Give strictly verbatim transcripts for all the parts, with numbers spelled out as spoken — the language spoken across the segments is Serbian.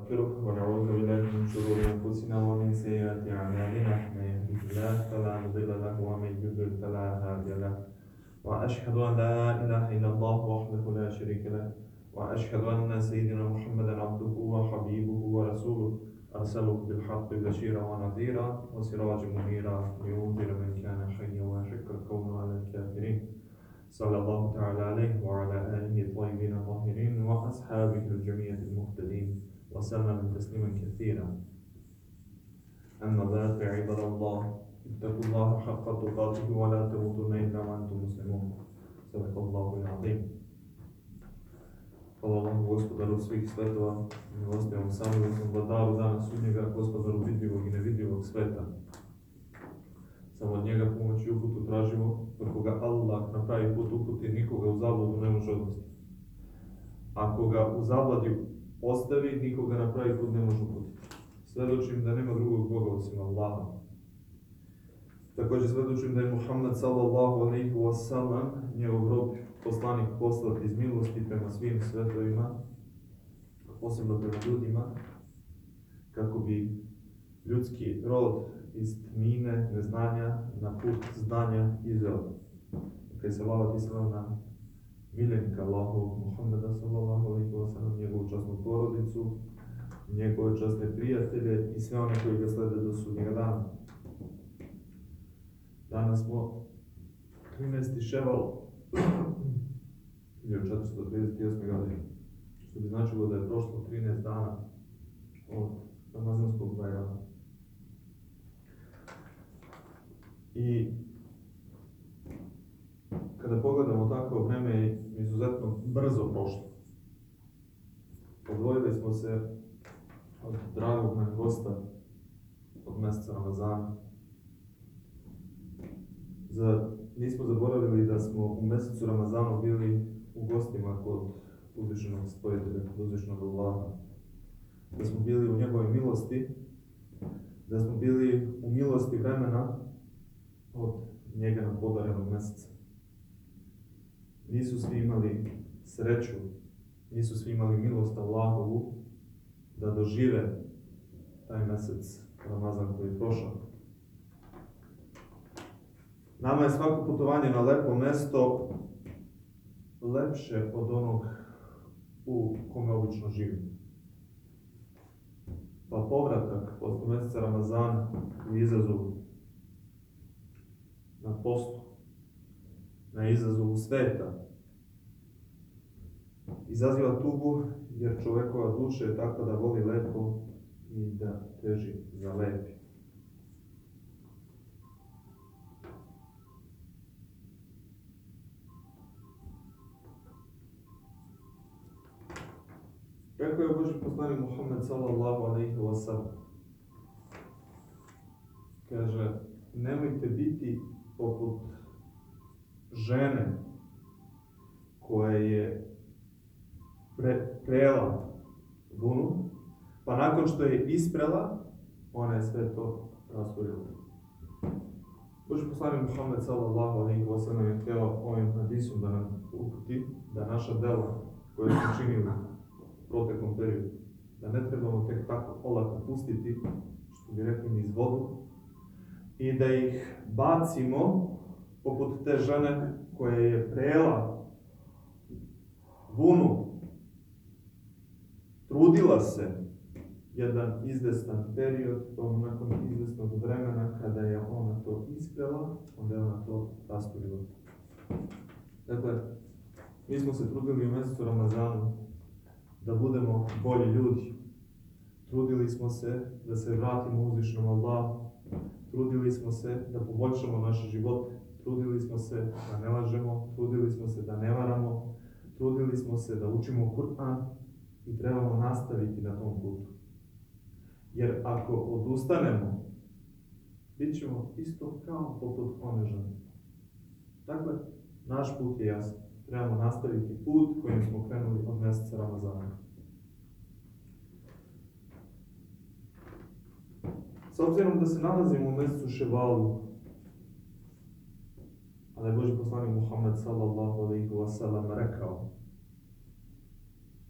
ونستغفره ونعوذ بالله من شرور أنفسنا ومن سيئات أعمالنا من يهده الله فلا مضل له ومن يضلل فلا هادي له وأشهد أن لا إله إلا الله وحده لا شريك له وأشهد أن سيدنا محمدا عبده وحبيبه ورسوله أرسله بالحق بشيرا ونذيرا وسراجا منيرا لينذر من كان حيا ويحق القول على الكافرين صلى الله تعالى عليه وعلى آله الطيبين الطاهرين وأصحابه الجميع المهتدين وسلم تسليما كثيرا. أما بعد فعباد الله اتقوا الله حق تقاته ولا تموتن إلا وأنتم مسلمون. صدق الله العظيم. Hvala vam, Gospodaru svih svetova, milostivom samilosnom vladaru dana sudnjega, Gospodaru vidljivog i nevidljivog sveta. Samo od njega pomoć i uputu tražimo, ako ga Allah na pravi put uputi, nikoga u zabludu ne može odvesti. Ako ga u zabludi ostavi, nikoga na pravi put ne može uputiti. Svedočim da nema drugog Boga osim Allaha. Također svedočim da je Muhammed sallallahu alejhi ve sellem njegov rob, poslanik poslat iz milosti prema svim svetovima, posebno prema ljudima, kako bi ljudski rod iz tmine, neznanja, na put znanja izveo. Kaj se lava tisela na miljenika Allahovog Muhammeda sallallahu alejhi ve sellem, njegovu časnu porodicu, njegove časne prijatelje i sve one koji ga slede do sudnjega dana. Danas smo trinaesti ševal hiljadu četiristo trideset osme. godine, što bi značilo da je prošlo trinaest dana od Ramazanskog Bajrama. I kada pogledamo tako, vreme je izuzetno brzo prošlo. Odvojili smo se od dragog nam gosta od mjeseca Ramazana. Za, nismo zaboravili da smo u mjesecu Ramazanu bili u gostima kod uzvišenog stvoritelja, kod uzvišenog Allaha. Da smo bili u njegove milosti, da smo bili u milosti vremena od njega nam podarenog mjeseca. Nisu svi imali sreću, nisu svi imali milost Allahovu da dožive taj mjesec Ramazan koji je prošao. Nama je svako putovanje na lepo mjesto lepše od onog u kome obično živimo. Pa povratak posle mjeseca Ramazana u izazovu na poslu, na izazovu sveta, izaziva tugu jer čovjekova duša je takva da voli lepo i da teži za lepi. Rekao je Božji poslanik Muhammed sallallahu alejhi ve sellem, kaže, nemojte biti poput žene koja je pre, prela vunu, pa nakon što je isprela, ona je sve to rasturila. Božji poslanik Muhammed sallallahu alejhi ve sellem je htio ovim hadisom da nam uputi da naša dela koje smo činili u proteklom periodu, da ne trebamo tek tako olako pustiti, što bi rekli niz vodu, i da ih bacimo poput te žene koja je prela vunu, trudila se jedan izvestan period, pa nakon izvesnog vremena kada je ona to isprela, onda je ona to rasturila. Dakle, mi smo se trudili u mjesecu Ramazanu da budemo bolji ljudi. Trudili smo se da se vratimo uzvišenom Allahu. Trudili smo se da poboljšamo naše živote. Trudili smo se da ne lažemo. Trudili smo se da ne varamo. Trudili smo se da učimo Kur'an i trebamo nastaviti na tom putu. Jer ako odustanemo, bit ćemo isto kao poput one žene. Dakle, naš put je jasan. Trebamo nastaviti put kojim smo krenuli od mjeseca Ramazana. S obzirom da se nalazimo u mjesecu Ševalu, a da je Božji poslanik Muhammed sallallahu alejhi ve sellem rekao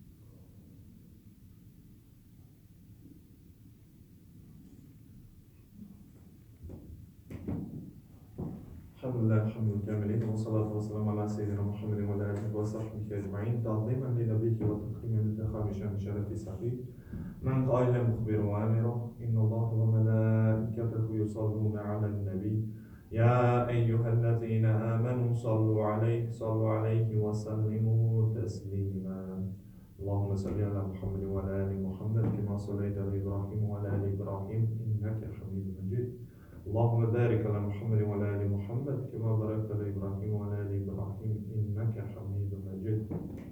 Alhamdulillah, alhamdulillah, wassalatu wassalamu ala sayyidina Muhammadin wa ala alihi wa sahbihi ajma'in, ta'ziman li nabiyhi wa takriman li takhami shan sharafi sahih. من قائل مخبر وامره إن الله وملائكته يصلون على النبي يا أيها الذين آمنوا صلوا عليه صلوا عليه وسلموا تسليما اللهم صل على محمد وعلى آل محمد كما صليت على إبراهيم وعلى آل إبراهيم إنك حميد مجيد اللهم بارك على محمد وعلى آل محمد كما باركت على إبراهيم وعلى آل إبراهيم إنك حميد مجيد.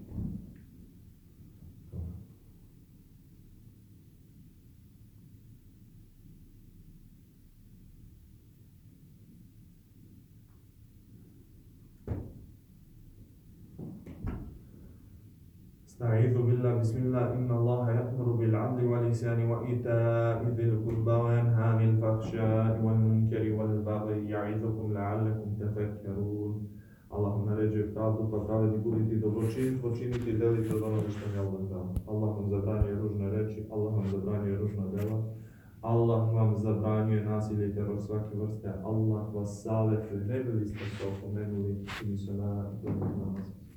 أعوذ بالله بسم الله إن الله يأمر بالعدل والإحسان وإيتاء ذي القربى وينهى عن الفحشاء والمنكر والبغي يعظكم لعلكم تذكرون. Allah vam naređuje pravdu, pa pravedni budite i dobročiniti, počiniti i delite od onoga što mi Allah dao. Allah vam zabranjuje ružne reči, Allah vam zabranjuje ružna dela, Allah vam zabranjuje nasilje i teror svake vrste, Allah vas savjetuje, ne bili ste se opomenuli i mi se na dobru namaz.